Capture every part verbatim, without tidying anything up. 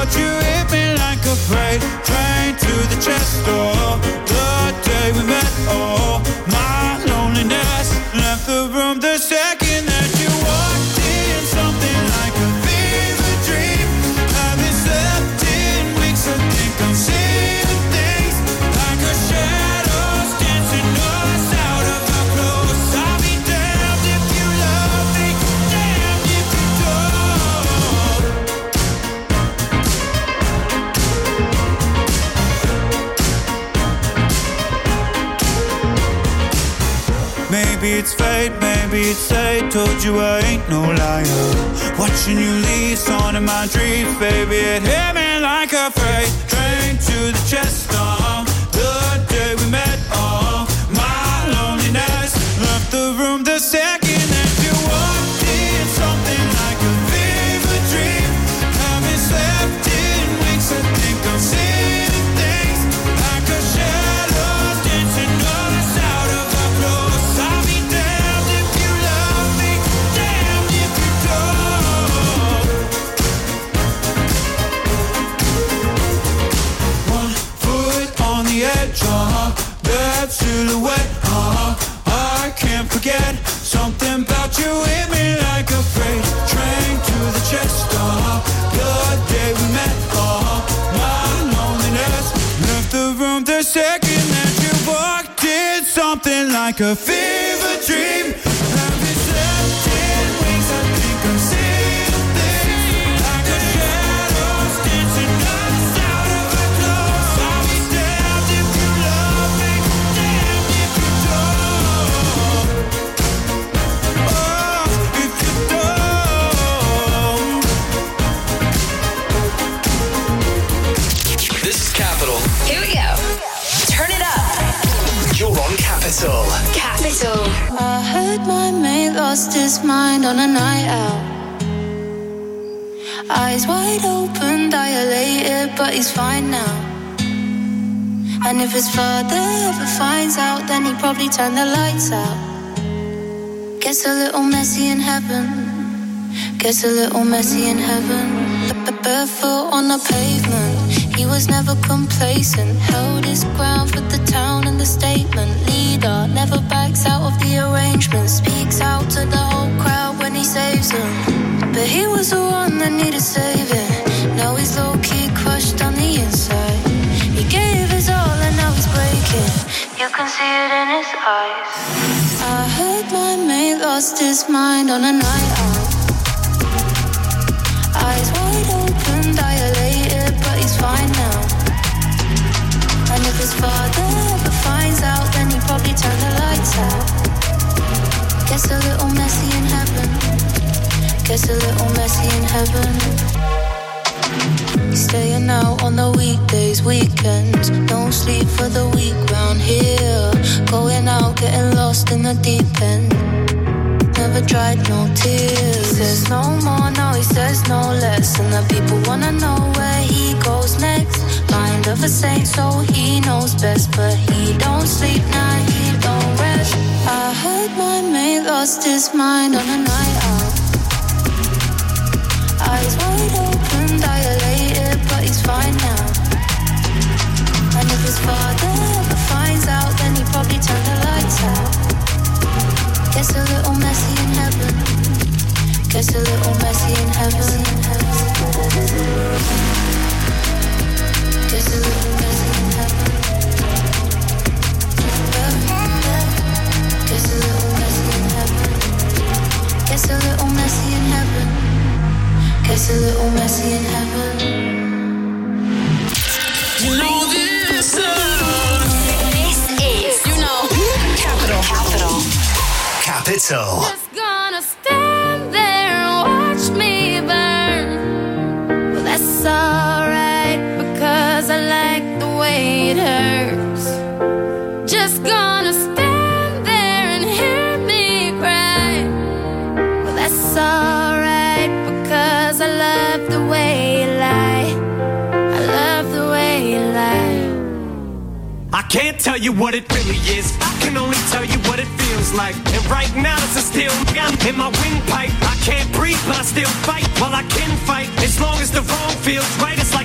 but you hit me like a freight train to the chest door. The day we met, oh, my loneliness left the room the second that you walked in. Something like a fever dream. Haven't slept in weeks, I think I'm seeing things like a shadows dancing us out of our clothes. I'll be damned if you love me, damned if you don't. Maybe it's fate, maybe it's fate. Told you I ain't no liar. Watching you leave, on in my dreams, baby. It hit me like a freight train to the chest. Oh, the day we met, oh, my loneliness left the room the second that you walked in. Something like a fever dream. Haven't slept in weeks, I think I'm seeing things like a shadow dancing us out of our clothes. I'll be damned if you love me, damned if you don't. One foot on the edge, uh-huh, that silhouette, uh-huh, I can't forget. Something about you hit me like a freight train to the chest, uh-huh, the day we met, uh-huh, my loneliness left the room the second that you walked in. Something like a fever dream. Haven't slept in weeks, I think I'm seeing things like a shadows dancing us out of our clothes. I'll be damned if you love me, damned if you don't. Oh, if you don't. This is Capital. Here we go. Turn it up. You're on Capital. Capital. I heard my mate lost his mind on a night out. Eyes wide open, dilated, but he's fine now. And if his father ever finds out, then he'd probably turn the lights out. Gets a little messy in heaven. Gets a little messy in heaven. Barefoot on the pavement. He was never complacent. Held his ground for the town and the statement. Leader never backs out of the arrangement. Speaks out to the whole crowd when he saves them. But he was the one that needed saving. Now he's low-key crushed on the inside. He gave his all and now he's breaking. You can see it in his eyes. I heard my mate lost his mind on a night out. Eyes wide open, dilated, but he's fine now. And if his father ever finds out, then he'd probably turn the lights out. Gets a little messy in heaven. Gets a little messy in heaven. He's staying out on the weekdays, weekends. No sleep for the week round here. Going out, getting lost in the deep end. Never dried no tears. He says no more, no, he says no less. And the people wanna know where he goes next. Mind of a saint, so he knows best. But he don't sleep, nah, he don't rest. I heard my mate lost his mind on a night out. Eyes wide open, dilated, but he's fine now. And if his father ever finds out, then he'd probably turn the lights out. Gets a little messy in heaven. Gets a little messy in heaven. Gets a little messy in heaven. Gets a little messy in heaven. Gets a little messy in heaven. Gets a little messy in heaven. You know this song. This is, you know, Capital. Capital. Capital. Just gonna stand there and watch me burn. Well, that's alright because I like the way it hurts. Just gonna stand there and hear me cry. Well, that's alright because I love the way you lie. I love the way you lie. I can't tell you what it really is. I can only tell you what it feels like. And right now it's a steel gun in my windpipe. I can't breathe, but I still fight while I can fight. As long as the wrong feels right, it's like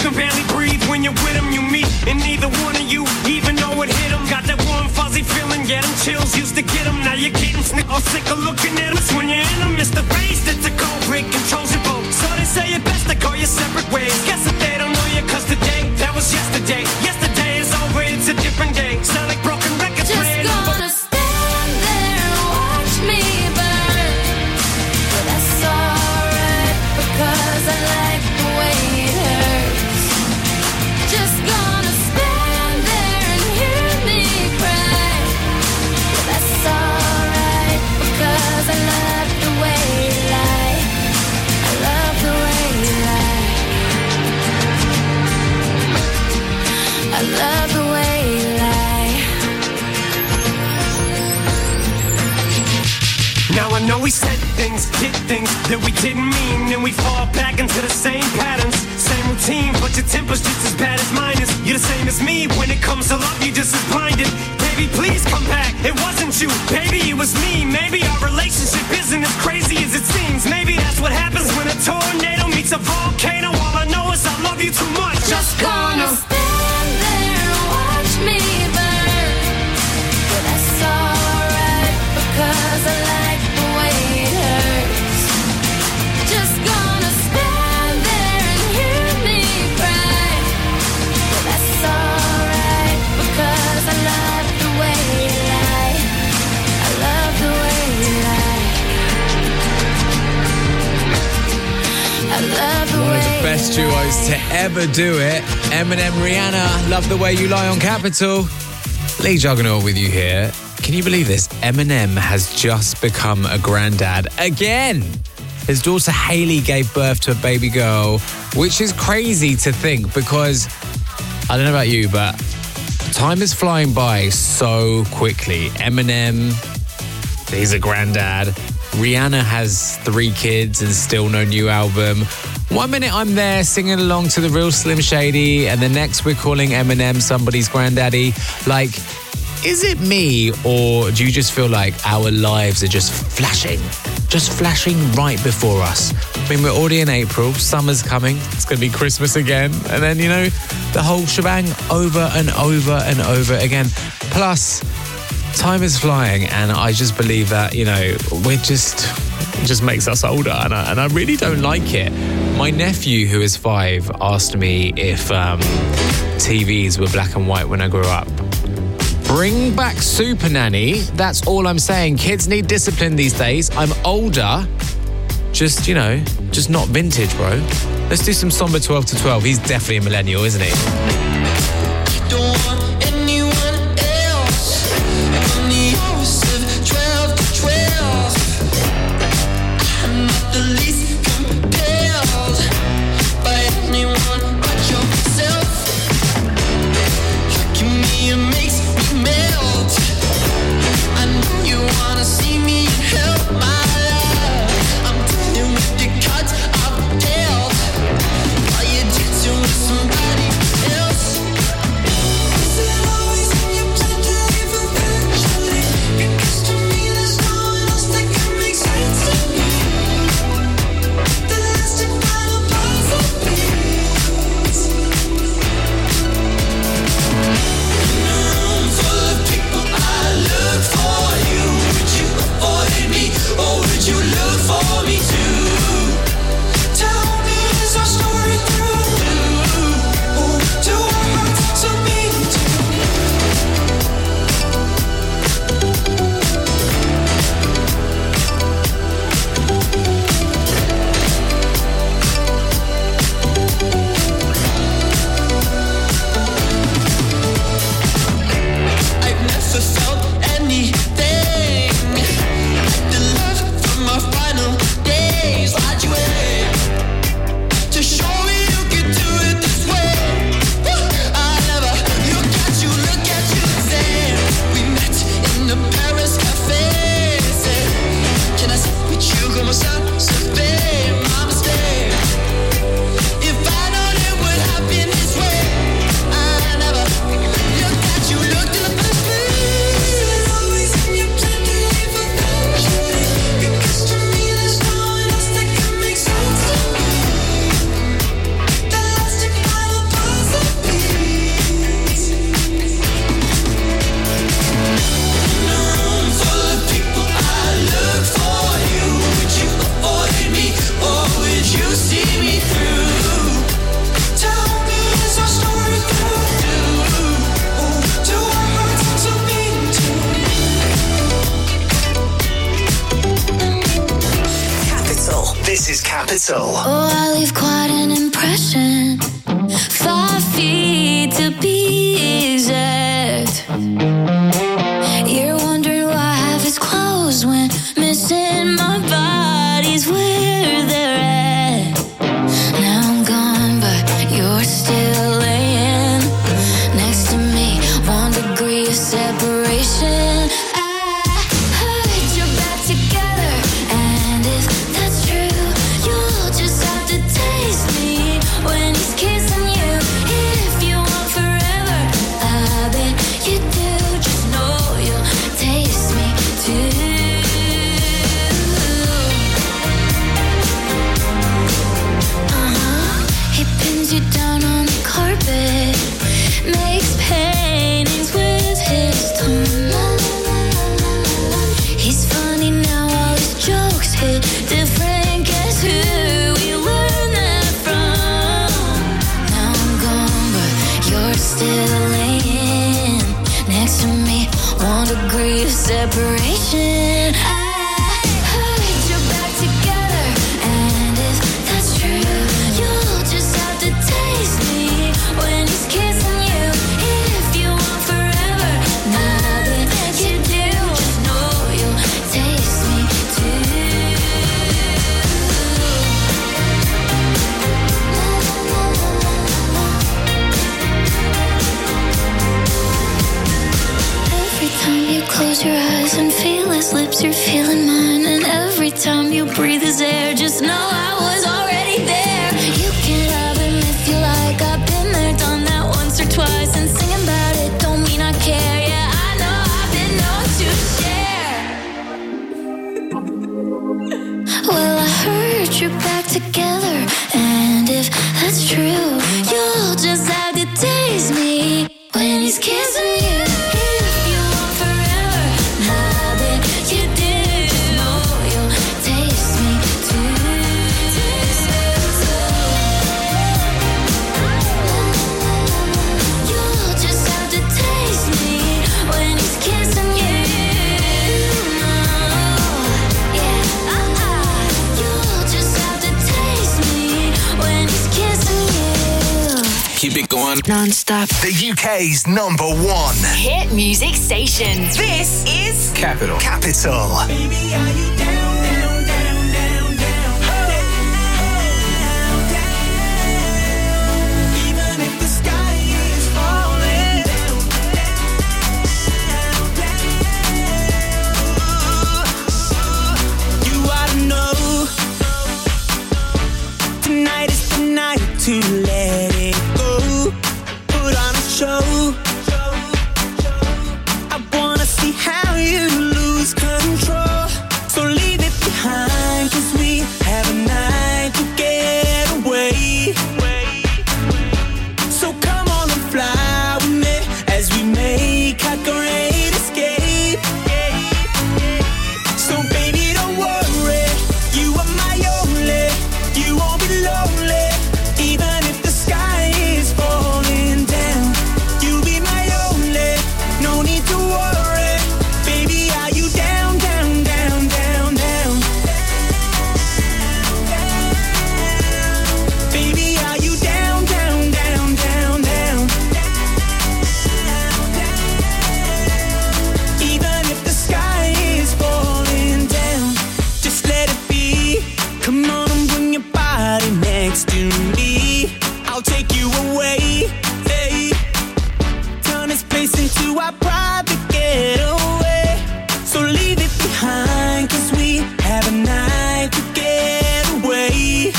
can barely breathe when you're with him. You meet, and neither one of you even know it hit him. Got that warm, fuzzy feeling, yeah, them chills used to get him. Now you're getting sick or sick of looking at him. It's when you're in him, it's the race that's a cold break, controls your boat. So they say it best to go your separate ways. Guess that they don't know you, cause today, that was yesterday. Yesterday is over, it's a different day. Sound like broken records playing over. Just gonna stand there and watch me burn. But that's alright, because I like the way it hurts. Just gonna stand there and hear me cry. But that's alright, because I love the way you lie. I love the way you lie. I love the way you lie. Now I know we said things, did things that we didn't mean, and we fall back into the same patterns, same routine, but your temper's just as bad as mine is. You're the same as me, when it comes to love, you're just as blinded. Baby, please come back, it wasn't you, baby, it was me. Maybe our relationship isn't as crazy as it seems. Maybe that's what happens when a tornado meets a volcano. All I know is I love you too much. Just gonna stand there and watch me burn. But that's alright, because I like the way it hurts. Just gonna stand there and hear me cry. But that's alright, because I love the way you lie. I love the way you lie. I love the One way of the best duos to ever do it. Eminem, Rihanna, Love the Way You Lie on Capital. Lee Juggernaut with you here. Can you believe this? Eminem has just become a granddad again. His daughter Hailey gave birth to a baby girl, which is crazy to think because, I don't know about you, but time is flying by so quickly. Eminem, he's a granddad. Rihanna has three kids and still no new album. One minute I'm there singing along to the real Slim Shady, and the next we're calling Eminem somebody's granddaddy. Like, is it me, or do you just feel like our lives are just flashing? Just flashing right before us. I mean, we're already in April, summer's coming, it's going to be Christmas again, and then, you know, the whole shebang over and over and over again. Plus, time is flying, and I just believe that, you know, we're just... it just makes us older, and I, and I really don't like it. My nephew, who is five, asked me if um, T Vs were black and white when I grew up. Bring back Super Nanny. That's all I'm saying. Kids need discipline these days. I'm older. Just, you know, just not vintage, bro. Let's do some Somber twelve to twelve. He's definitely a millennial, isn't he? Don't want anyone else. I'm the opposite, twelve to twelve. I'm not the least compelled by anyone but yourself. Tricking me and makes me melt. I know you wanna see me help my love. I'm dealing with the cards I've dealt. While you're dancing with somebody else. Capital. Oh, I leave quite an impression. Five feet to be exact. You're wondering why I have his clothes when missing my body's where they're at. Now I'm gone, but you're still laying next to me. One degree of separation. Separation. I heard you're back together, and if that's true, you'll just have to taste me when he's kissing you. If you want forever, now that you do, just know you'll taste me too. Every time you close your eyes and feel his lips, you're feeling mine. And every time you breathe his air, just know I was already there. You can have him if you like. I've been there, done that once or twice. And singing about it don't mean I care. Yeah, I know I've been known to share. Well, I heard you're back together, and if that's true, you'll just have to taste me when he's kissing you. Keep it going non-stop. The U K's number one hit music station. This is Capital. Capital. Baby, are you down, down, down, down, down, down, down? Even if the sky is falling down, down, down. You ought to know tonight is the night to let it go. Put on a show. I wanna see how you lose control. So leave it behind, 'cause we have a night to get away. So come on and fly with me as we make our great escape. So baby, don't worry, you are my only. You won't be lonely, even if the sky is falling down. You'll be my only, no need to worry. Baby, are you down, down, down, down, down? Baby, are you down, down, down, down, down? Even if the sky is falling down, just let it be. Come on and bring your body next to me. I'll take you away, hey. Turn this place into our private getaway. So leave it behind, 'cause we have a night to get away.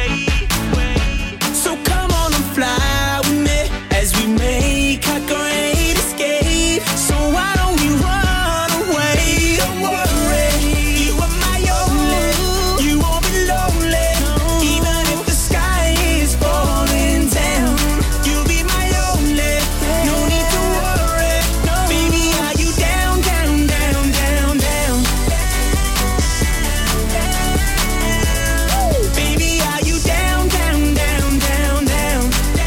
So come on and fly with me as we make our great escape. So why don't we run away? Don't worry, you are my only. You won't be lonely, even if the sky is falling down. You'll be my only, no need to worry. Baby, are you down, down, down, down, down? Baby, are you down, down, down, down, down?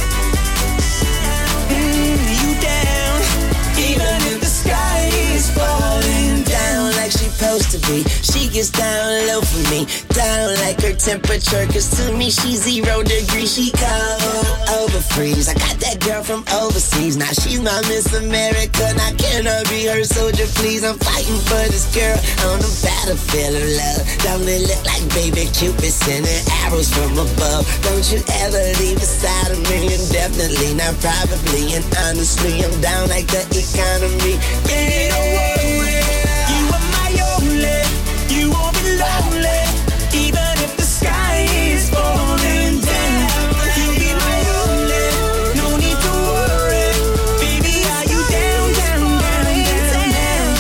Mm, you down, even if the sky is falling down like she supposed to be. She gets down low for me, down like her temperature, cause to me she's zero degrees, she cold. Over freeze, I got that girl from overseas. Now she's my Miss America, now can I be her soldier, please? I'm fighting for this girl on the battlefield of love. Don't it look like baby Cupid sending arrows from above? Don't you ever leave beside of me, indefinitely, not probably, and honestly, I'm down like the economy. Baby, don't worry, you are my only, you won't be lonely, even if the sky is falling down. You'll be my only, no need to worry, baby, are you down, down, down, down,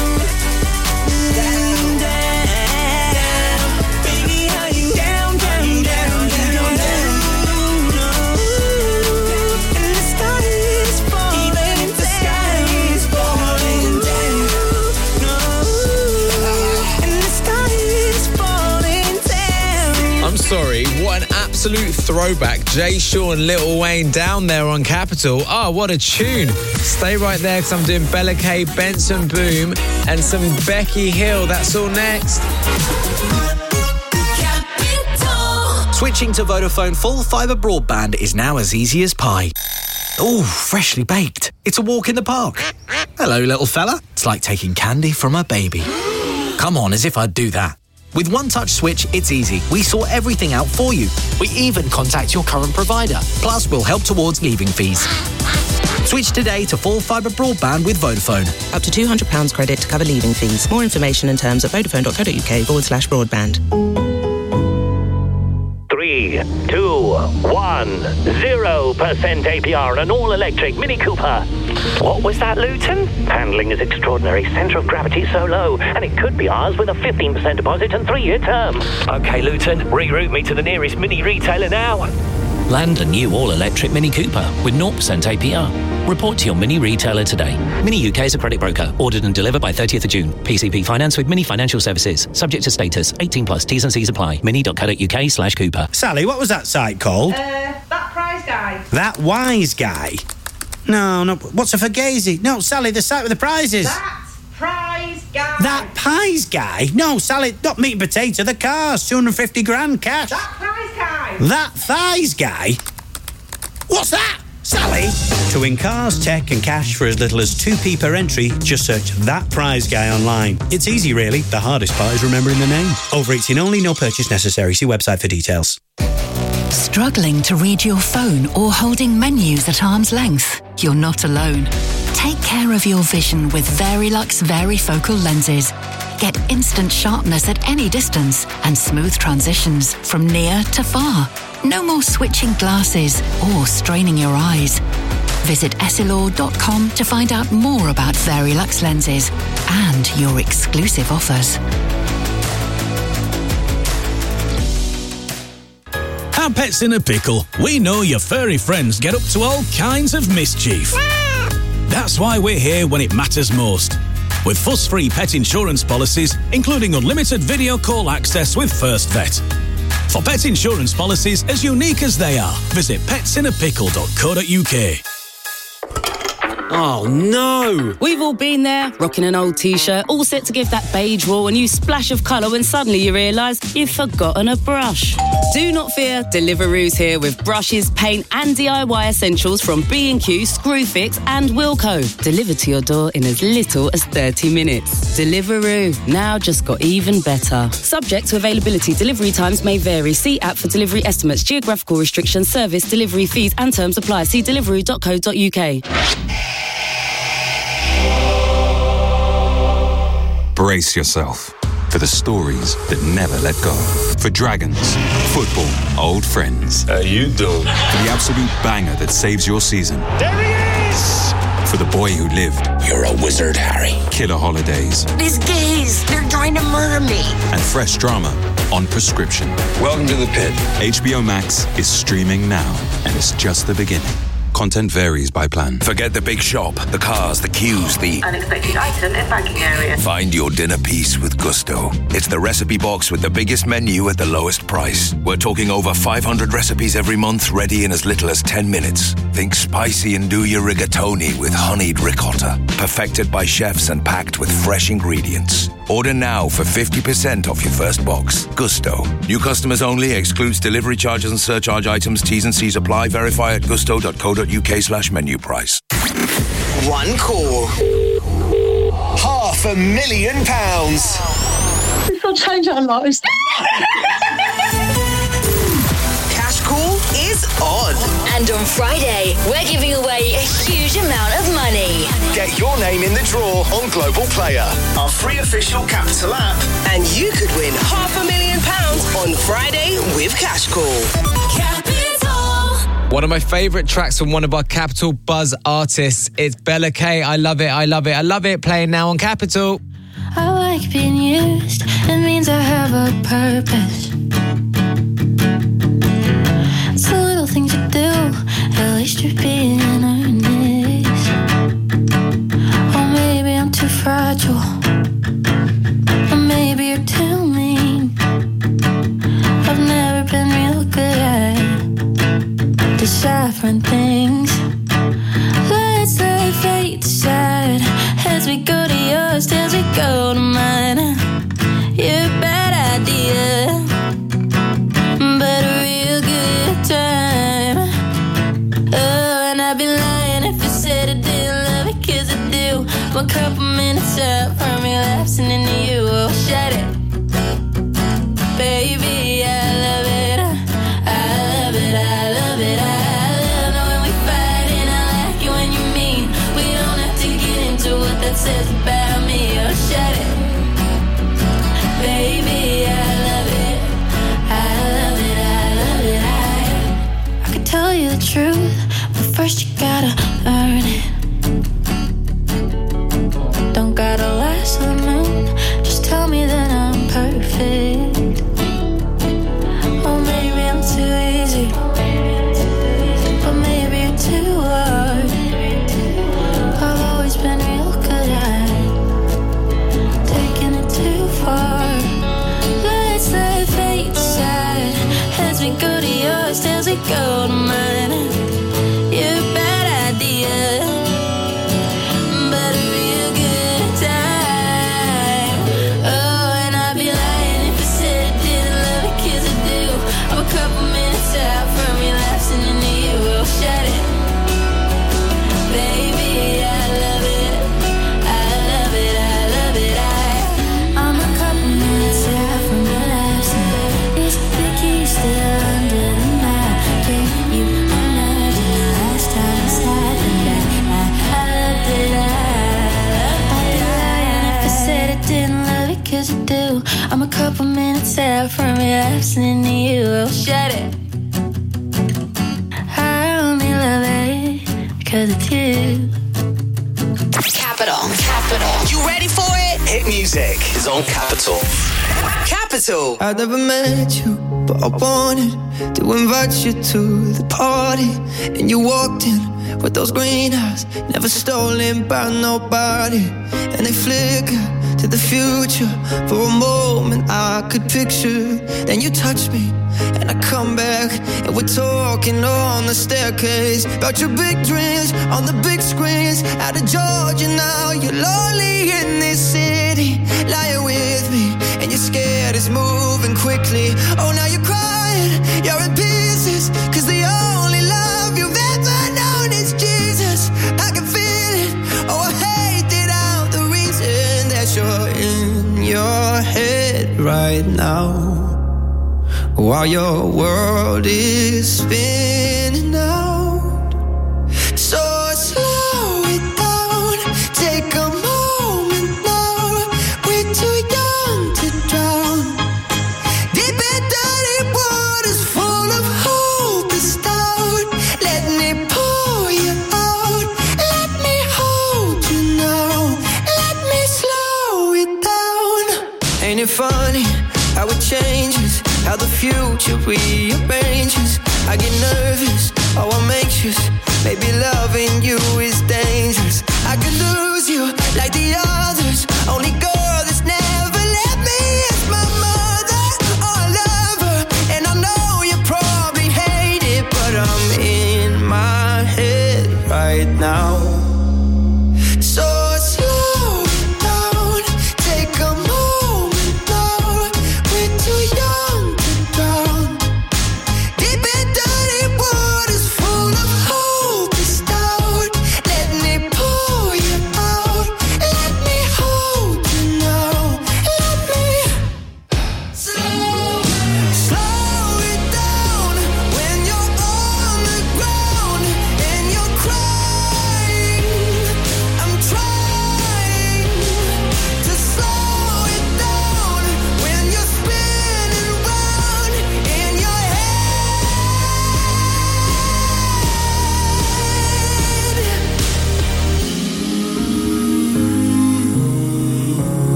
down, down, down, baby, are you down, down, down, down, down, and the sky is falling, even if the sky is falling down, and the sky is falling down. I'm sorry, what an absolute throwback. Jay Sean, Lil Wayne down there on Capital. Oh, what a tune. Stay right there because I'm doing Bella K, Benson Boom, and some Becky Hill. That's all next. Switching to Vodafone full fibre broadband is now as easy as pie. Ooh, freshly baked. It's a walk in the park. Hello, little fella. It's like taking candy from a baby. Come on, as if I'd do that. With One Touch Switch, it's easy. We sort everything out for you. We even contact your current provider. Plus, we'll help towards leaving fees. Switch today to full fibre broadband with Vodafone. Up to two hundred pounds credit to cover leaving fees. More information and terms at vodafone.co.uk forward slash broadband. Three, two, one, zero percent A P R on an all-electric Mini Cooper. What was that, Luton? Handling is extraordinary, centre of gravity so low, and it could be ours with a fifteen percent deposit and three-year term. OK, Luton, reroute me to the nearest Mini retailer now. Land a new all-electric Mini Cooper with zero percent A P R. Report to your Mini retailer today. Mini U K is a credit broker. Ordered and delivered by thirtieth of June. P C P finance with Mini Financial Services. Subject to status. eighteen plus. T's and C's apply. mini.co.uk slash Cooper. Sally, what was that site called? Uh, that prize guy. That Wise Guy? No, no. What's a Fugazi? No, Sally, the site with the prizes. That prize guy. That Pies Guy? No, Sally, not meat and potato. The cars. two hundred fifty grand cash. That prize guy. That Thighs Guy? What's that? Sally? To win cars, tech and cash for as little as two p per entry, just search That Prize Guy online. It's easy, really. The hardest part is remembering the name. Over eighteen only, no purchase necessary. See website for details. Struggling to read your phone or holding menus at arm's length? You're not alone. Take care of your vision with Verilux Varifocal lenses. Get instant sharpness at any distance and smooth transitions from near to far. No more switching glasses or straining your eyes. Visit essilor dot com to find out more about Verilux lenses and your exclusive offers. At Pets in a Pickle, we know your furry friends get up to all kinds of mischief. That's why we're here when it matters most. With fuss-free pet insurance policies, including unlimited video call access with First Vet. For pet insurance policies as unique as they are, visit pets in a pickle dot co dot uk. Oh no! We've all been there, rocking an old t-shirt, all set to give that beige wall a new splash of colour when suddenly you realise you've forgotten a brush. Do not fear, Deliveroo's here with brushes, paint and D I Y essentials from B and Q, Screwfix and Wilko. Delivered to your door in as little as thirty minutes. Deliveroo, now just got even better. Subject to availability, delivery times may vary. See app for delivery estimates, geographical restrictions, service, delivery fees and terms apply. See deliveroo dot co dot uk. Brace yourself for the stories that never let go. For dragons, football, old friends. How you doing? For the absolute banger that saves your season. There he is! For the boy who lived. You're a wizard, Harry. Killer holidays. These gays, they're trying to murder me. And fresh drama on prescription. Welcome to the pit. H B O Max is streaming now, and it's just the beginning. Content varies by plan. Forget the big shop, the cars, the queues, the unexpected item in banking area. Find your dinner piece with gusto. It's the recipe box with the biggest menu at the lowest price. We're talking over five hundred recipes every month, ready in as little as ten minutes. Think spicy and do your rigatoni with honeyed ricotta. Perfected by chefs and packed with fresh ingredients. Order now for fifty percent off your first box. Gusto. New customers only. Excludes delivery charges and surcharge items. T's and C's apply. Verify at gusto.co.uk slash menu price. One call. Half a million pounds. This will change our lives. Cash call is on. And on Friday, we're giving away a huge amount of money. Get your name in the draw on Global Player, our free official Capital app, and you could win half a million pounds on Friday with Cash Call. One of my favourite tracks from one of our Capital Buzz artists. It's Bella K. I love it, I love it, I love it. Playing now on Capital. I like being used. It means I have a purpose. It's the little things you do. At least you're being earnest. Or maybe I'm too fragile. Or maybe you're too mean. I've never been real good at deciphering things. Let's let fate decide as we go to yours, as we go to mine. You're a bad idea, but a real good time. Oh, and I'd be lying if I said I didn't love it, 'cause I do. One couple minutes out from relapsing into you. Oh, shut it, baby, I love it. I love it, I love it, I love it when we fight, and I like it when you mean. We don't have to get into what that says about me. Oh, shut it, baby, I love it. I love it, I love it, I I could tell you the truth, but first you gotta earn it. Don't gotta last the moon, just tell me that I'm perfect. Or maybe I'm too easy, but maybe you're too hard. I've always been real good at taking it too far. Let's let fate decide as we go to yours, as we go to mine. You're a bad idea, but a real good time. Oh, and I'd be lying if I said I didn't love it, 'cause I do. I'm a couple minutes out from relapsing into you. Oh, shut it, baby, I love it. I love it, I love it, I I'm a couple minutes out from relapsing. Is the key still under the mat? Can you imagine the last time it's happened? That I, I loved it, I I'd be lying if I said I didn't love it, 'cause I do. I'm a couple minutes out from relapsing into you. Oh, shut it, I only love it because it's you. Capital. Capital. You ready for it? Hit music is on Capital. Capital. I never met you, but I wanted to invite you to the party. And you walked in with those green eyes, never stolen by nobody. And they flicker to the future. For a moment I could picture. Then you touch me and I come back, and we're talking on the staircase about your big dreams on the big screens. Out of Georgia now, you're lonely in this city, lying with me, and you're scared it's moving quickly. Oh, now you're crying, you're in pieces, 'cause the only love you've ever known is Jesus. I can feel it, oh, I hate it out, the reason that you're in your head right now, while your world is spinning out. So slow it down, take a moment now. We're too young to drown. Deep in dirty waters full of hope is down. Let me pull you out. Let me hold you now. Let me slow it down. Ain't it funny how it changes, how the future rearranges? I get nervous, oh I'm anxious. Maybe loving you is dangerous. I could lose you like the others. Only girl that's never left me is my mother. Oh, I love her, and I know you probably hate it, but I'm in my head right now. So slow it down, take a moment.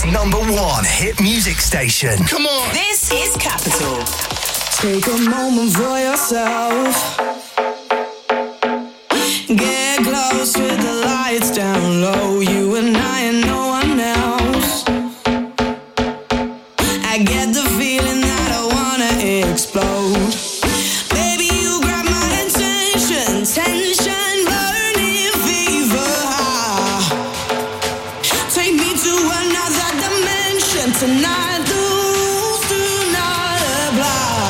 U K's number one hit music station. Come on. This is Capital. Take a moment for yourself. Get close with the lights down low. You and I and no one else. I get the feeling that I wanna explode. Baby, you grab my attention. Tension, burning fever high. Take me to another dimension tonight. The rules do not apply.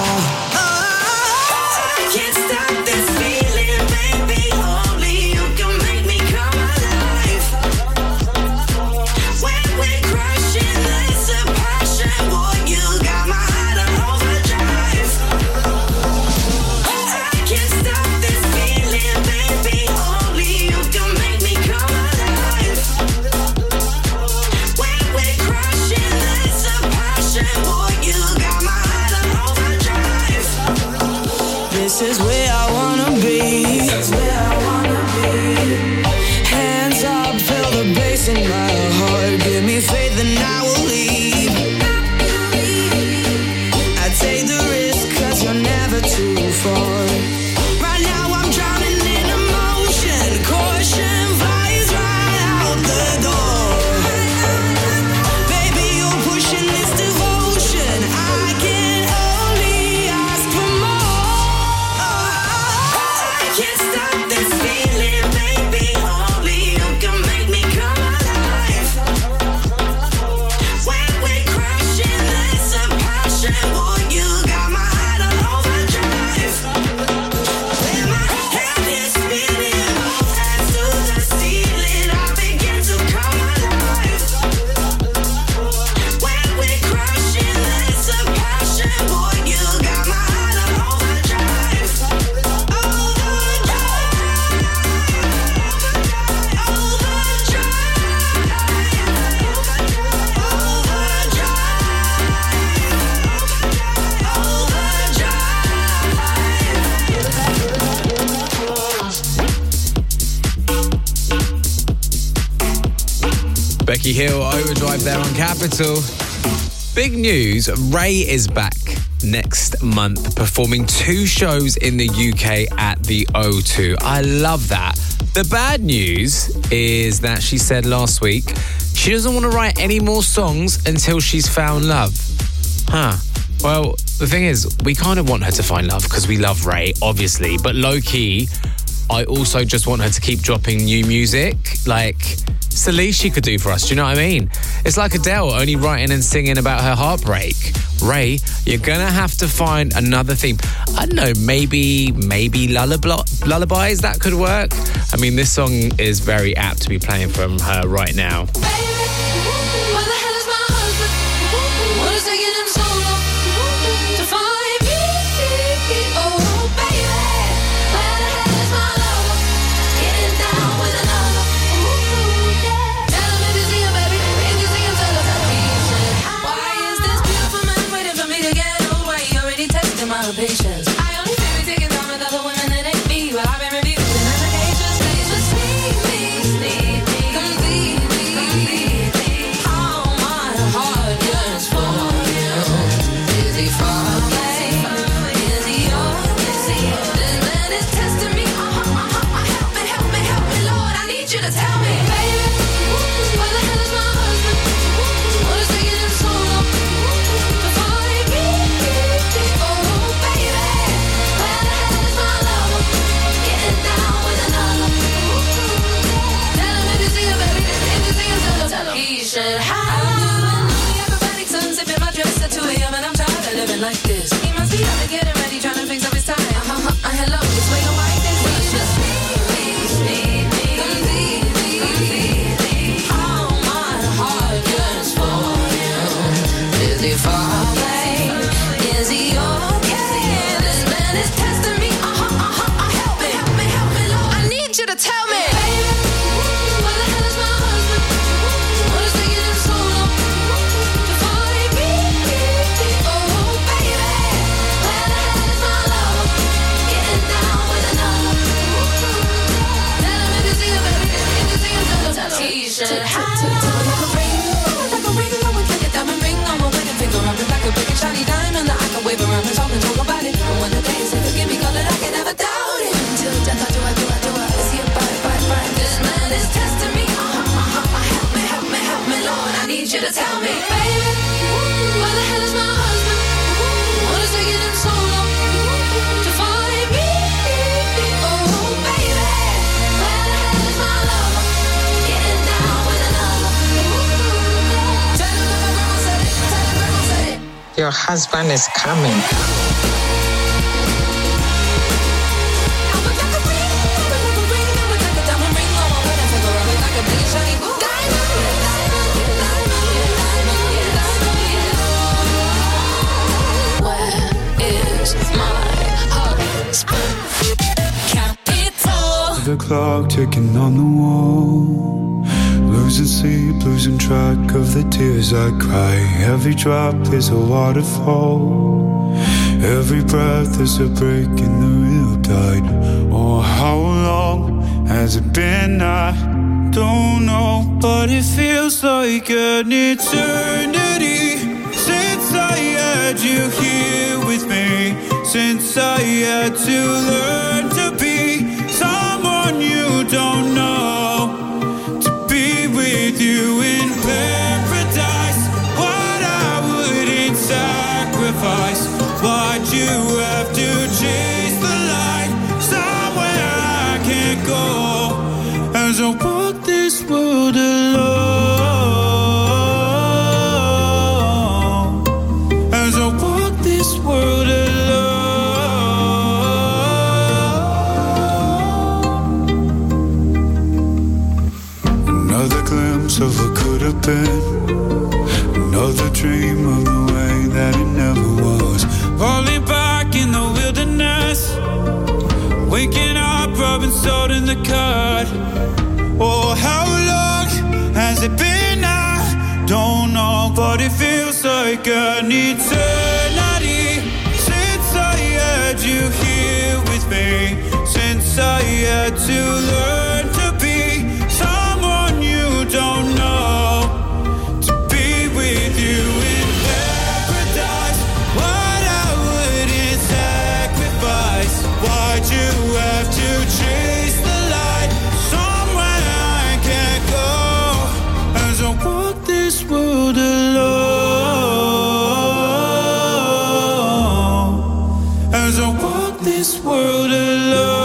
I can't stop this feeling, baby. Only you can make me come alive. When we're crushing, there's a passion. Boy, you got my heart on overdrive. I can't stop this feeling, baby. Only you can make me come alive. When we're crushing, there's a passion. Boy, you got my heart on overdrive. This is where I wanna be. This is where I wanna be. Hands up, feel the bass in my heart. Give me faith and I will leave. I take the risk cause you're never too far. Right now I'm drowning in emotion. Caution flies right out the door. Baby, you're pushing this devotion. I can only ask for more. I can't stop this feeling, baby. Only you can make me come alive. When we're crushing, there's a passion. Boy, you got my heart on overdrive. When my head is spinning, both hands to the ceiling, I begin to come alive. When we're crushing, there's a passion. Boy, you got my heart on overdrive. Becky Hill, Overdrive there on Capital. Big news, Ray is back next month performing two shows in the U K at the O two. I love that. The bad news is that she said last week she doesn't want to write any more songs until she's found love. Huh. Well, the thing is, we kind of want her to find love because we love Ray, obviously, but low-key, I also just want her to keep dropping new music. Like, it's the least she could do for us, do you know what I mean? It's like Adele only writing and singing about her heartbreak. Ray, you're gonna have to find another theme. I don't know, maybe, maybe lullaby, lullabies, that could work. I mean, this song is very apt to be playing from her right now. Where the hell is my husband? What is taking him so long to find me? Oh, baby, where the hell is my lover? Getting down with another. Ooh, yeah. Tell him if you see him, baby. If you see him, tell him. Why is this beautiful man waiting for me to get old? Why he already testing my patience? I only see me taking time with other women that ain't me. Well, I've been reviewed in applications. Please just sneak me, sneak me, complete me, complete me. All my heart yearns for you. Is he far away? Is he yours? This man is testing me. Uh-huh, uh-huh. Help me, help me, help me, Lord. I need you to tell me, baby, where the hell is my husband? What is taking him so long to find me? Oh, baby, where the hell is my lover? Getting down with another. Tell him if you see him, baby. If you see him, tell him, tell him. He should have. I'm doing all the acrobatics, unzipping my dress at two a.m. and I'm tired of living like this. He must be out to getting ready, trying to fix up his tie. Uh-huh, uh, hello, it's way to white this. He just need me, need me, complete me, complete me. All my heart yearns for you. Is he far away? Is he okay? This man is testing me. Uh-huh, uh-huh, uh, help me, help me, help me, Lord. I need you to tell me, baby, where the hell is my husband? What is taking him so long to find me? Oh, baby, where the hell is my lover? Getting down with another. Tell him if you see him, baby. If you see him, tell him, tell him. He should have. Like a ring, like a ring. you to tell me, baby, where the hell is my husband? What is taking him so long to find me? Oh, baby, where the hell is my lover? Getting down with another. Tell him that my grandma said it. Tell him grandma said it. Your husband is coming. The clock ticking on the wall, losing sleep, losing track of the tears I cry. Every drop is a waterfall, every breath is a break in the real tide. Oh, how long has it been? I don't know, but it feels like an eternity since I had you here with me, since I had to learn to be someone you don't know, to be with you in paradise. What I wouldn't sacrifice, why'd you have to chase the light somewhere I can't go, as I walk this world alone, as I walk this world alone. Of what could have been, another dream of the way that it never was. Falling back in the wilderness, waking up, rubbing salt in the cut. Oh, how long has it been? I don't know, but it feels like an eternity since I had you here with me, since I had to learn to be someone you don't know, to be with you in paradise. What I wouldn't sacrifice, why'd you have to chase the light somewhere I can't go, as I walk this world alone, as I walk this world alone.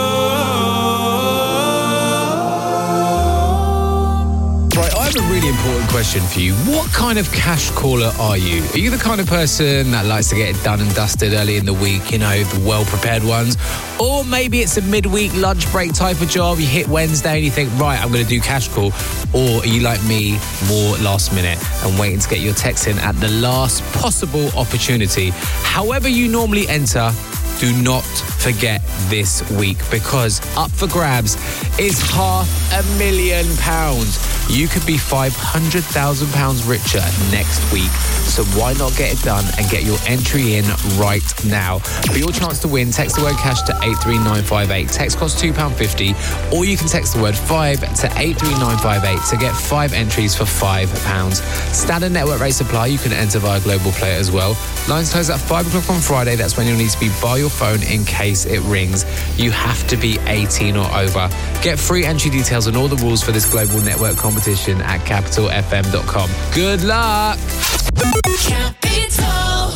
Really important question for you. What kind of cash caller are you? Are you the kind of person that likes to get it done and dusted early in the week, you know, the well-prepared ones? Or maybe it's a midweek lunch break type of job. You hit Wednesday and you think, right, I'm going to do cash call. Or are you like me, more last minute and waiting to get your text in at the last possible opportunity? However you normally enter, do not forget this week, because up for grabs is half a million pounds. You could be five hundred thousand pounds richer next week. So why not get it done and get your entry in right now? For your chance to win, text the word cash to eight three nine five eight. Text costs two pounds fifty, or you can text the word five to eight three nine five eight to get five entries for five pounds. Standard network rate supply, you can enter via Global Player as well. Lines close at five o'clock on Friday. That's when you'll need to be by your phone in case it rings. You have to be eighteen or over. Get free entry details and all the rules for this global network competition at capital f m dot com. Good luck! Capital.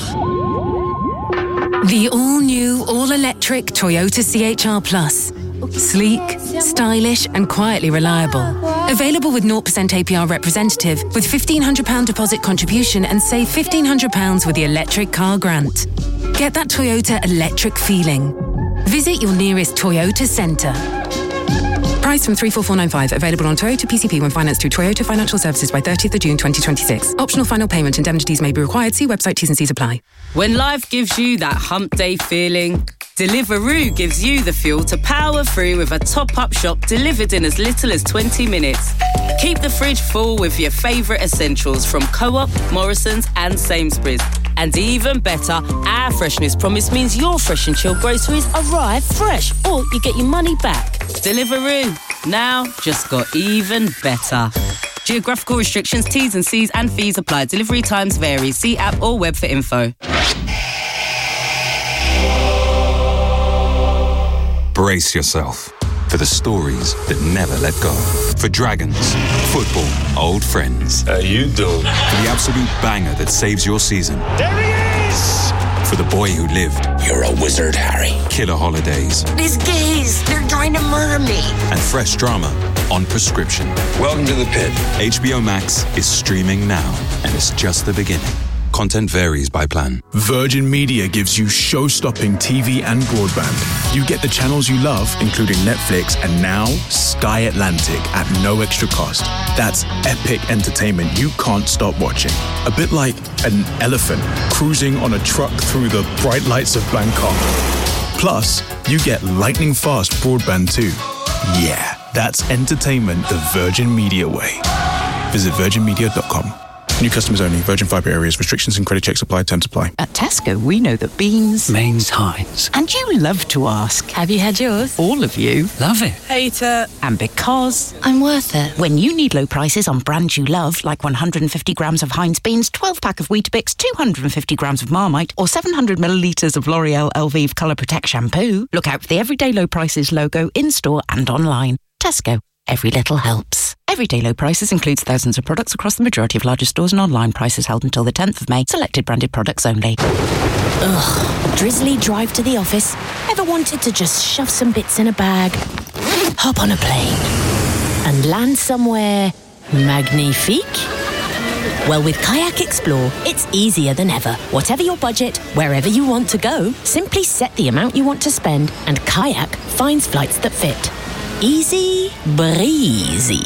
The all-new, all-electric Toyota C H R Plus. Sleek, stylish and quietly reliable. Available with zero percent A P R representative with fifteen hundred pounds deposit contribution and save fifteen hundred pounds with the electric car grant. Get that Toyota electric feeling. Visit your nearest Toyota centre. Price from three four four nine five. Available on Toyota P C P when financed through Toyota Financial Services by thirtieth of June twenty twenty-six. Optional final payment indemnities may be required. See website T's and C's apply. When life gives you that hump day feeling, Deliveroo gives you the fuel to power through with a top-up shop delivered in as little as twenty minutes. Keep the fridge full with your favourite essentials from Co-op, Morrison's and Sainsbury's. And even better, our freshness promise means your fresh and chilled groceries arrive fresh, or you get your money back. Deliveroo, now just got even better. Geographical restrictions, T's and C's and fees apply. Delivery times vary. See app or web for info. Brace yourself. For the stories that never let go. For dragons, football, old friends. How you doing? For the absolute banger that saves your season. There he is! For the boy who lived. You're a wizard, Harry. Killer holidays. These gays, they're trying to murder me. And fresh drama on prescription. Welcome to the pit. H B O Max is streaming now, and it's just the beginning. Content varies by plan. Virgin Media gives you show-stopping T V and broadband. You get the channels you love, including Netflix, and now Sky Atlantic at no extra cost. That's epic entertainment you can't stop watching. A bit like an elephant cruising on a truck through the bright lights of Bangkok. Plus, you get lightning-fast broadband too. Yeah, that's entertainment the Virgin Media way. Visit virgin media dot com. New customers only. Virgin Fibre areas. Restrictions and credit checks apply. Terms apply. At Tesco, we know that beans means Heinz. And you love to ask, have you had yours? All of you. Love it. Hate it. And because I'm worth it. When you need low prices on brands you love, like one hundred fifty grams of Heinz beans, twelve pack of Weetabix, two hundred fifty grams of Marmite, or seven hundred millilitres of L'Oreal Elvive Colour Protect shampoo, look out for the Everyday Low Prices logo in-store and online. Tesco. Every little helps. Everyday Low Prices includes thousands of products across the majority of larger stores and online. Prices held until the tenth of May. Selected branded products only. Ugh. Drizzly drive to the office. Ever wanted to just shove some bits in a bag, hop on a plane, and land somewhere magnifique? Well, with Kayak Explore, it's easier than ever. Whatever your budget, wherever you want to go, simply set the amount you want to spend, and Kayak finds flights that fit. Easy breezy.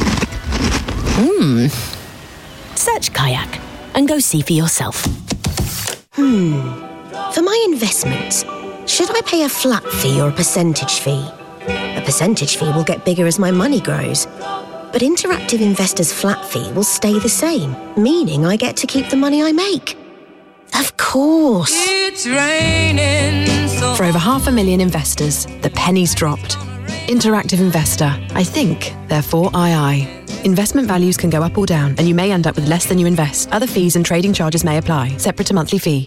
Hmm. Search Kayak and go see for yourself. Hmm. For my investments, should I pay a flat fee or a percentage fee? A percentage fee will get bigger as my money grows. But Interactive Investor's flat fee will stay the same, meaning I get to keep the money I make. Of course. It's raining so For over half a million investors, the penny's dropped. Interactive Investor. I think, therefore I I. Investment values can go up or down, and you may end up with less than you invest. Other fees and trading charges may apply. Separate to monthly fee.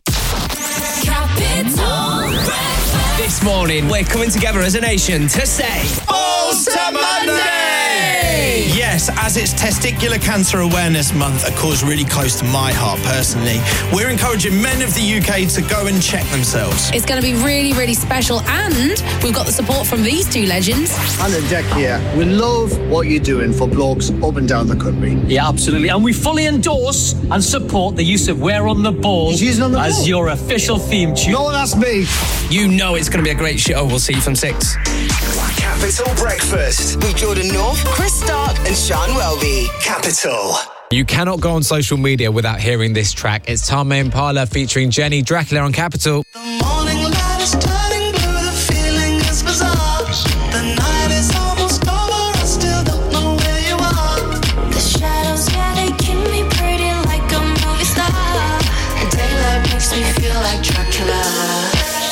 This morning, we're coming together as a nation to say Balls to Monday! Yes, as it's Testicular Cancer Awareness Month, a cause really close to my heart personally, we're encouraging men of the U K to go and check themselves. It's going to be really, really special, and we've got the support from these two legends. Hannah and Jack here. We love what you're doing for blokes up and down the country. Yeah, absolutely. And we fully endorse and support the use of We're on the Ball on the as ball. your official theme tune. No, that's me. You know it's going to be a great show. We'll see you from six. Capital Breakfast with Jordan North, Chris Stark, and Sean Welby. Capital. You cannot go on social media without hearing this track. It's Tame Impala featuring Jenny Dracula on Capital. Morning light is turning blue, the feeling is bizarre. The night is almost over, I still don't know where you are. The shadows, yeah, they keep me pretty like a movie star. And daylight makes me feel like Dracula.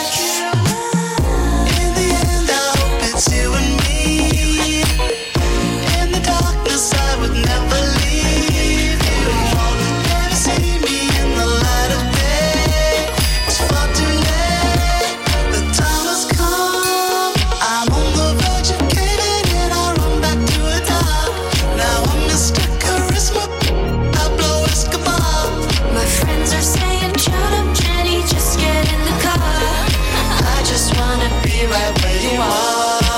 It's you and me. In the darkness, I would never leave you. Never see me in the light of day. It's far too late. The time has come. I'm on the verge of caving in. I run back to a top. Now I'm Mister Charisma, Pablo Escobar. My friends are saying, shut up, Jenny, just get in the car. I just wanna be right where you are.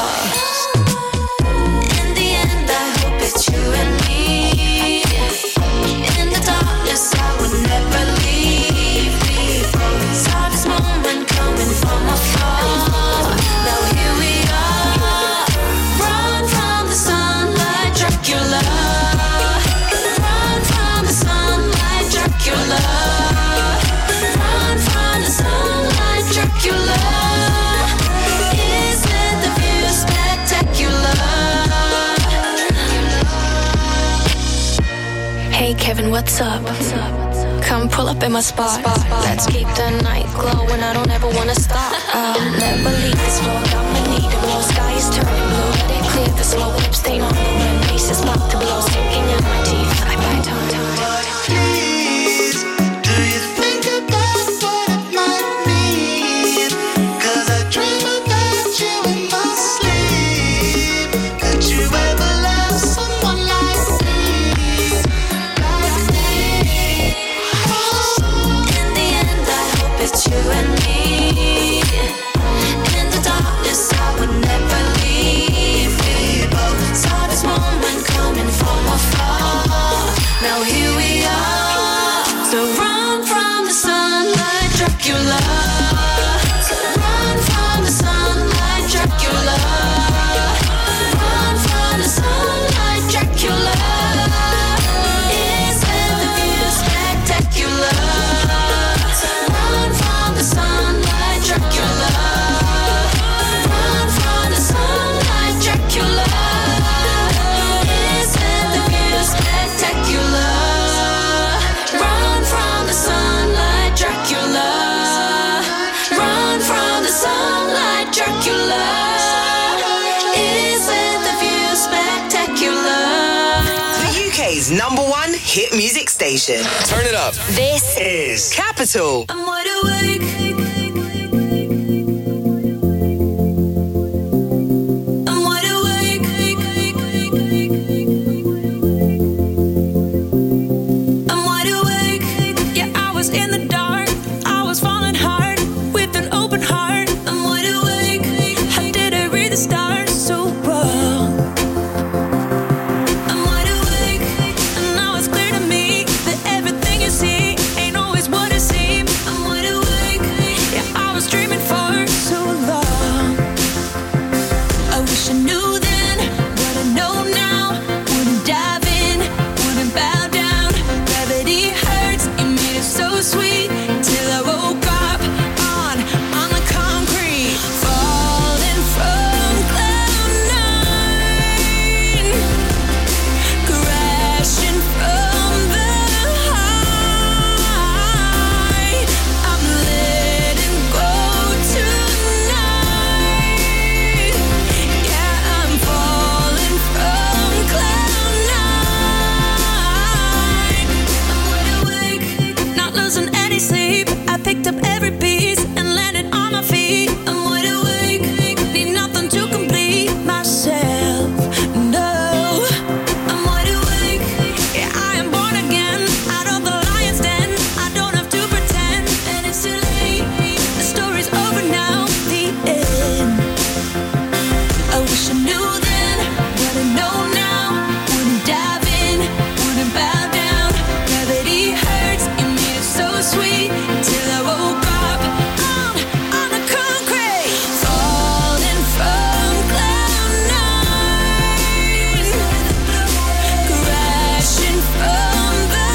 It's you and me. In the darkness, I would never leave. We both saw this moment coming from afar. Now here we are. Run from the sunlight, Dracula. Run from the sunlight, Dracula. Run from the sunlight, Dracula. Isn't the view spectacular? Hey Kevin, what's up? What's up? Come pull up in my spot. Let's keep the night glowing. I don't ever wanna stop. I'll never leave this road. I'ma need it. Blue sky is turning blue. Let it clear the smoke. Lip stain on the wind. Face is about to blow. Sinking in my teeth. I bite on Please, do you think about what it might mean? 'Cause I dream about you in my sleep. Uk's number one hit music station. Turn it up. This is Capital. I'm wide awake. I'm wide awake. I'm wide awake. Yeah, I was in the dark. I was falling hard with an open heart. I'm wide awake. How did I read the stars so well? I'm wide awake, and now it's clear to me that everything you see ain't always what it seems. I'm wide awake. Yeah, I was dreaming for so long. I wish I knew then what I know now. Wouldn't dive in, wouldn't bow down. Gravity hurts, you made it so sweet till I woke up on on the concrete, falling from cloud nine, crashing from the high. I'm letting go tonight. Yeah, I'm falling from cloud nine. I'm wide awake, not losing any sleep. I picked up every piece and landed on my feet. I'm wide awake, need nothing to complete myself. No, I'm wide awake. Yeah, I am born again, out of the lion's den. I don't have to pretend, and it's too late. The story's over now, the end. I wish I knew then what I know now. Wouldn't dive in, wouldn't bow down. Gravity hurts, you made it so sweet till I woke up on on the concrete, falling from cloud nine, crashing from the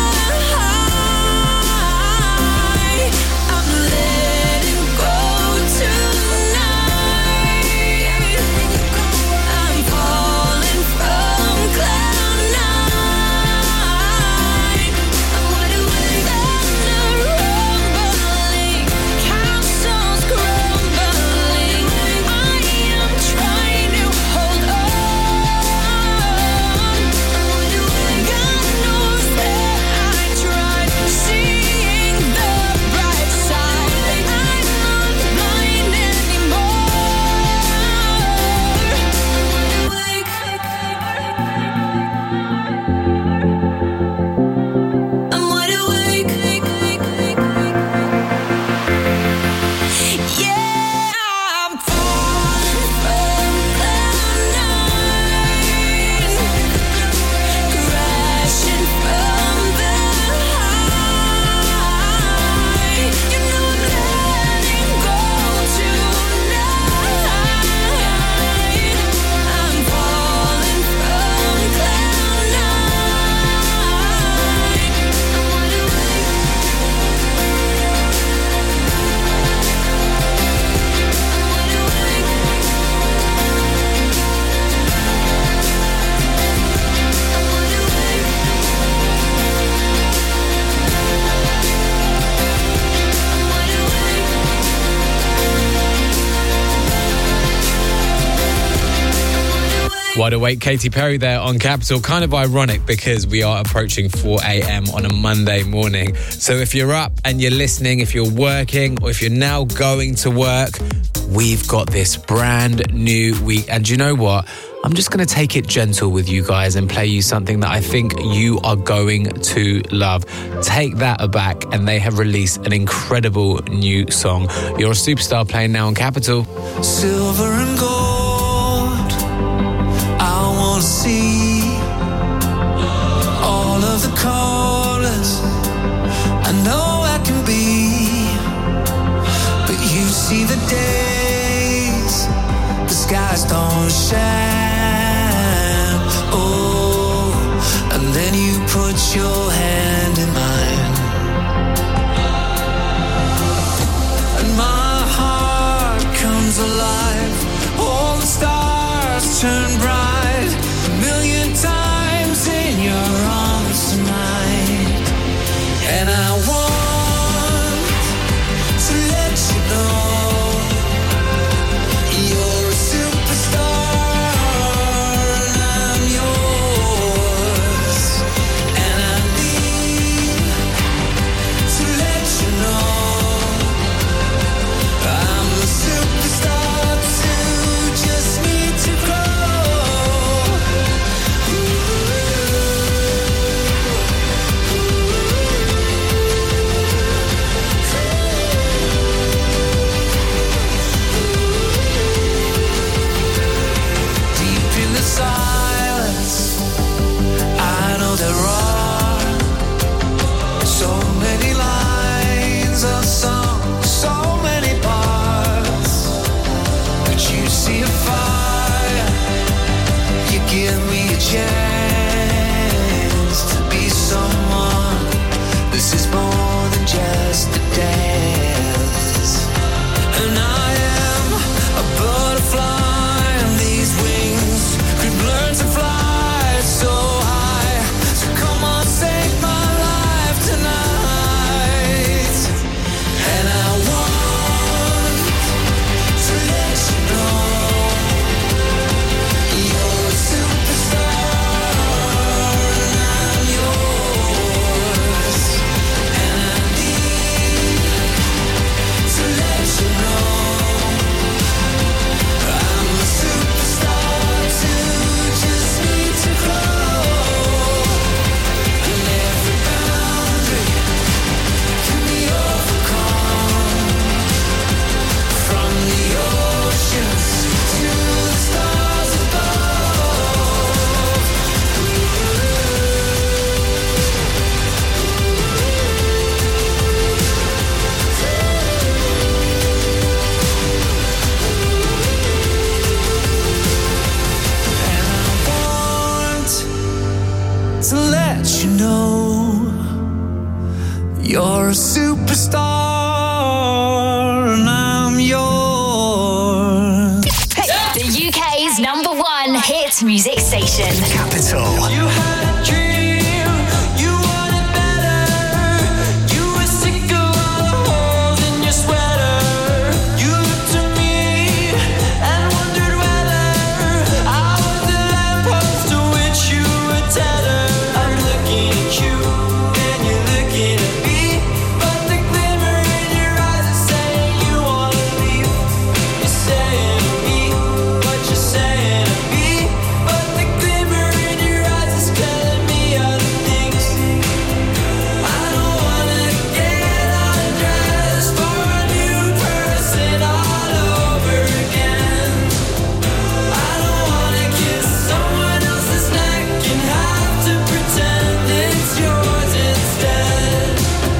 high. I'm letting go tonight. I'm falling from cloud nine. I'm wide awake and rumbling, castles crumbling. I am trying to hold on. I'm wide awake, God knows that I tried seeing the bright side. I'm not blind anymore. I'm wide awake. I'm wide awake. Yeah, I'm falling from cloud nine, crashing from the high. You know I'm letting go tonight. I'm falling from cloud nine. I'm wide awake. Wide Awake, Katy Perry there on Capital. Kind of ironic because we are approaching four a.m. on a Monday morning. So if you're up and you're listening, if you're working, or if you're now going to work, we've got this brand new week. And you know what? I'm just going to take it gentle with you guys and play you something that I think you are going to love. Take That Aback, and they have released an incredible new song. You're a Superstar playing now on Capital. Silver and gold, I want to see all of the colors I know I can be. But you see the days, the skies don't shine. Oh, and then you put your hand in mine, and my heart comes alive. All the stars turn bright. A million you know you're a superstar and I'm yours. The U K's number one hit music station. Capital. You had a dream, you wanted better. You were sick of all the holes in your sweater. You looked at me and wondered whether I was the lamppost to which you were tethered. I'm looking at you and you're looking at me, but the glimmer in your eyes is saying you wanna leave. You're saying to me what you're saying to me, but the glimmer in your eyes is telling me other things. I don't wanna get undressed for a new person all over again. I don't wanna kiss someone else's neck and have to pretend it's yours instead.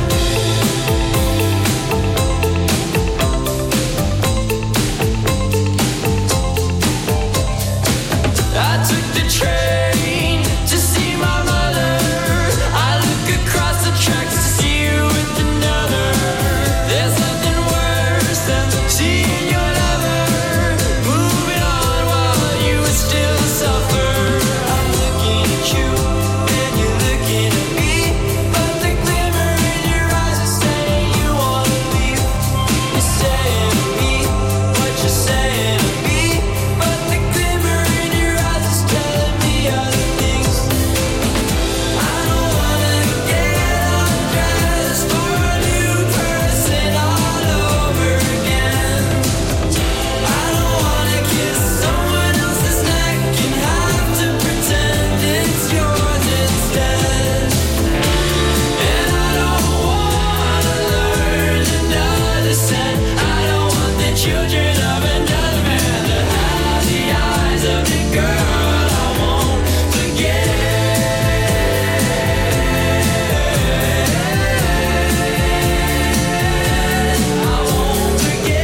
I took the train to see my mother. I look across the tracks to see you with another. There's nothing worse than seeing your lover moving on while you still suffer. I'm looking at you and you're looking at me, but the glimmer in your eyes is saying you wanna leave. You're saying to me what you're saying to me, but the glimmer in your eyes is telling me other things. I don't wanna get undressed for a new person all over again. I don't wanna kiss someone else's neck and have to pretend it's yours instead. And I don't wanna learn another set. I don't want the children of another man to have the eyes of the girl I won't forget. I won't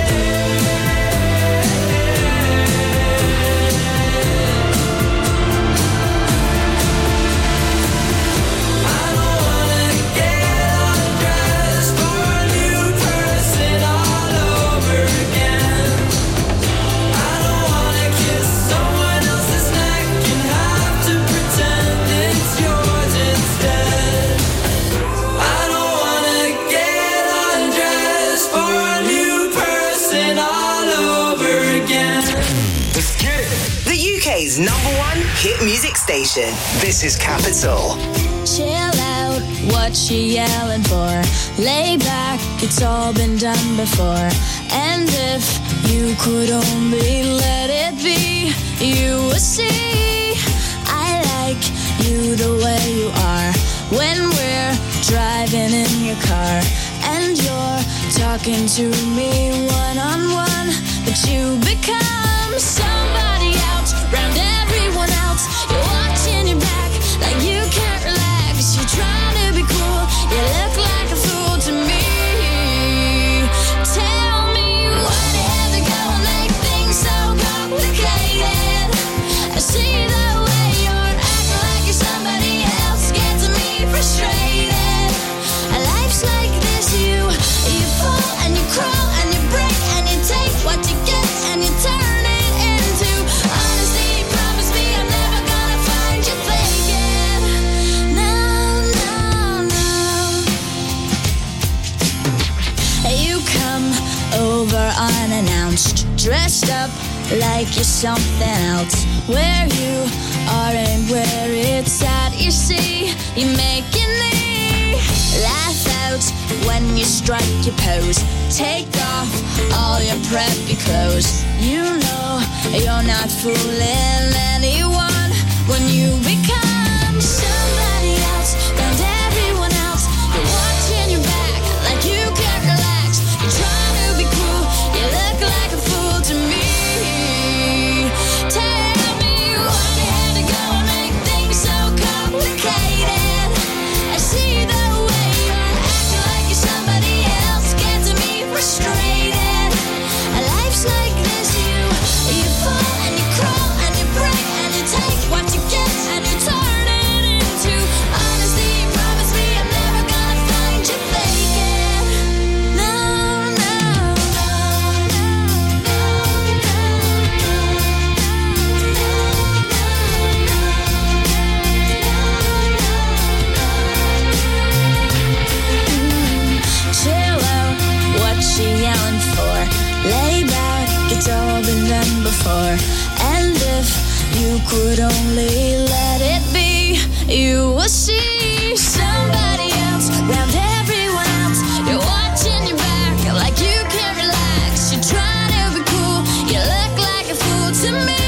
undressed for a new person all over again. I don't wanna kiss someone else's neck and have to pretend it's yours instead. I don't wanna get undressed for a new person all over again. Let's get it. The U K's number one hit music station. This is Capital. Chill out, what you yelling for? Lay back, it's all been done before. And if you could only let it be, you would see I like you the way you are. When we're driving in your car and you're talking to me one on one, but you become somebody else round everyone else. You're watching your back like you can't relax. You're trying to be cool, you look like a fool to me. Tell me why do you have to go and make things so complicated? I see the way you're acting like you're somebody else, gets me frustrated. Life's like this, you you fall and you crawl and you break and you take what you get and you turn it into honesty. Promise me I'm never gonna find you faking. No, no, no. You come over unannounced, dressed up like you're something else. Where you are and where it's at, you see, you're making me laugh out when you strike your pose. Take off all your preppy clothes. You know you're not fooling anyone when you become somebody else round everyone else. You're watching your back like you can't relax. You're trying to be cool, you look like a fool to me. Tell me why you had to go and make things so complicated. I see the way you're acting like you're somebody else, gets me frustrated. Life's like this, you you fall and you crawl and you break and you take what you get and you turn it into before. And if you could only let it be, you will see somebody else round everyone else. You're watching your back like you can't relax. You're trying to be cool, you look like a fool to me.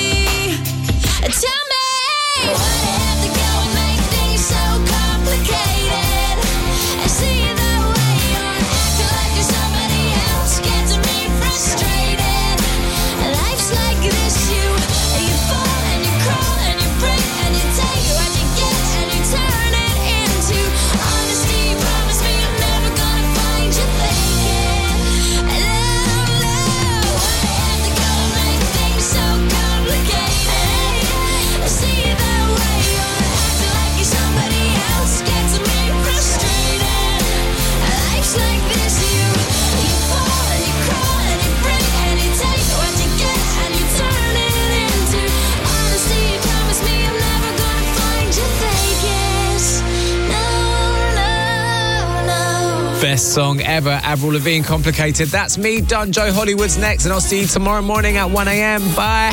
Tell me, why do you have to go and make things so complicated? And see that way on, acting like you're somebody else, getting me frustrated. Life's like this, you you fall and you crawl and you break and you take what you get and you turn it into honesty. Promise me I'm never gonna find you faking. No, no, why do you have to go and make things so complicated? See that way on, acting like you're somebody else, getting me frustrated. Life's like this, you you fall and you crawl and you break and you take what you get and you turn it into honesty. You promise me I'm never gonna find you fakest. No, no, no. Best song ever, Avril Lavigne, Complicated. That's me done. Joe Hollywood's next, and I'll see you tomorrow morning at one a.m. Bye.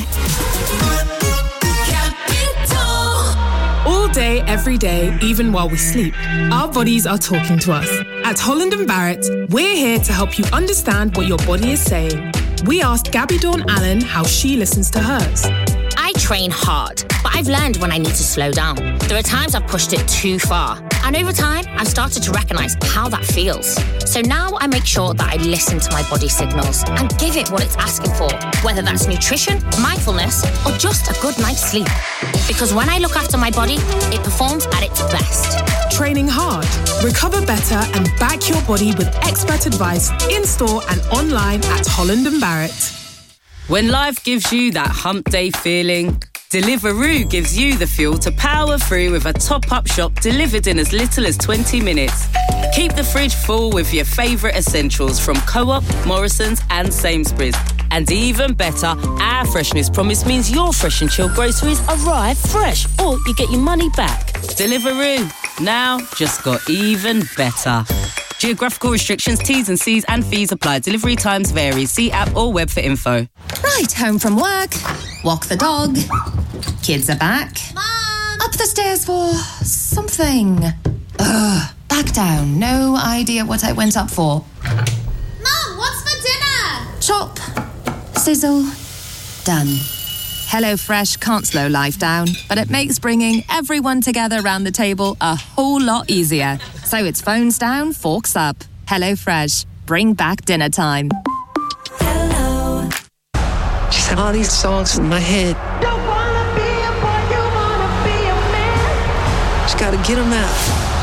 All day, every day, even while we sleep, our bodies are talking to us. At Holland and Barrett, we're here to help you understand what your body is saying. We asked Gabby Dawn Allen how she listens to hers. I train hard, but I've learned when I need to slow down. There are times I've pushed it too far. And over time, I've started to recognise how that feels. So now I make sure that I listen to my body signals and give it what it's asking for, whether that's nutrition, mindfulness, or just a good night's sleep. Because when I look after my body, it performs at its best. Training hard, recover better, and back your body with expert advice in-store and online at Holland and Barrett. When life gives you that hump day feeling, Deliveroo gives you the fuel to power through with a top-up shop delivered in as little as twenty minutes. Keep the fridge full with your favourite essentials from Co-op, Morrison's and Sainsbury's. And even better, our freshness promise means your fresh and chilled groceries arrive fresh, or you get your money back. Deliveroo, now just got even better. Geographical restrictions, T's and C's and fees apply. Delivery times vary. See app or web for info. Right, home from work, walk the dog, kids are back. Mom! Up the stairs for something. Ugh, back down. No idea what I went up for. Mom, what's for dinner? Chop, sizzle, done. HelloFresh can't slow life down, but it makes bringing everyone together around the table a whole lot easier. So it's phones down, forks up. HelloFresh, bring back dinner time. Hello. Just have all these songs in my head. Don't wanna be a boy, you wanna be a man. Just gotta get them out.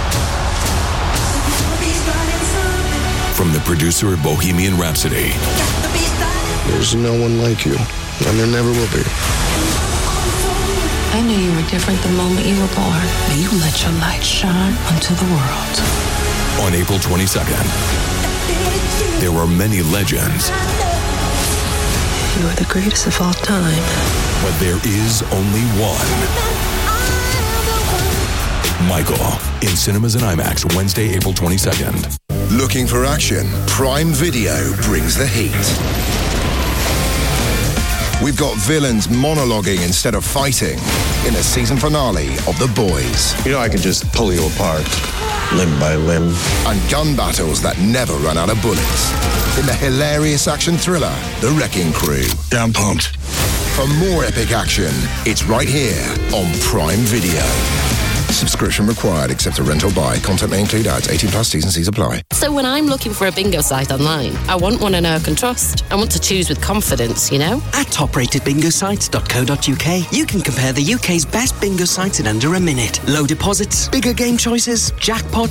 From the producer of Bohemian Rhapsody. There's no one like you, and there never will be. I knew you were different the moment you were born. May you let your light shine onto the world. On April twenty-second, there are many legends. You are the greatest of all time. But there is only one. Michael, in cinemas and IMAX, Wednesday, April twenty-second. Looking for action? Prime Video brings the heat. We've got villains monologuing instead of fighting in the season finale of The Boys. You know, I could just pull you apart, limb by limb. And gun battles that never run out of bullets. In the hilarious action thriller, The Wrecking Crew. Damn pumped. For more epic action, it's right here on Prime Video. Subscription required, except a rental buy. Content may include ads. eighteen plus, T's and C's apply. So when I'm looking for a bingo site online, I want one I know I can trust. I want to choose with confidence, you know? At top rated bingo sites dot co dot uk, you can compare the U K's best bingo sites in under a minute. Low deposits, bigger game choices, jackpot